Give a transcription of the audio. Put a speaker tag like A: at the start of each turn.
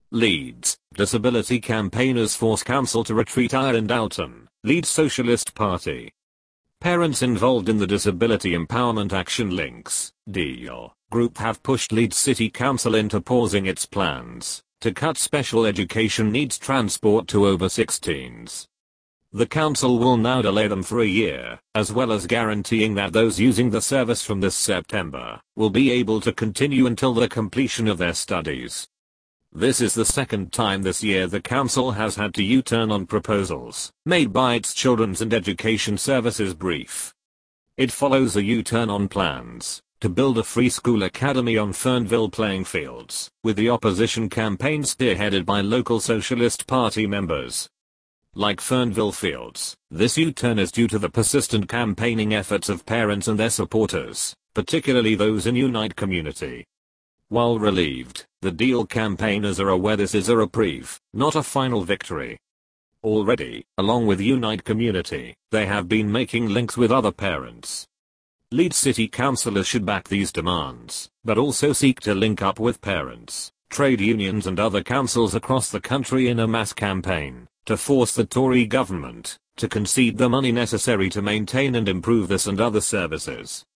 A: Leeds, disability campaigners force council to retreat Ireland Alton, Leeds Socialist Party. Parents involved in the Disability Empowerment Action Links (DEAL) group have pushed Leeds City Council into pausing its plans to cut special education needs transport to over 16s. The council will now delay them for a year, as well as guaranteeing that those using the service from this September will be able to continue until the completion of their studies. This is the second time this year the council has had to U-turn on proposals made by its Children's and Education Services brief. It follows a U-turn on plans to build a free school academy on Fernville playing fields, with the opposition campaign spearheaded by local Socialist Party members. Like Fernville Fields, this U-turn is due to the persistent campaigning efforts of parents and their supporters, particularly those in Unite Community. While relieved, the DEAL campaigners are aware this is a reprieve, not a final victory. Already, along with Unite Community, they have been making links with other parents. Leeds City councillors should back these demands, but also seek to link up with parents, trade unions and other councils across the country in a mass campaign to force the Tory government to concede the money necessary to maintain and improve this and other services.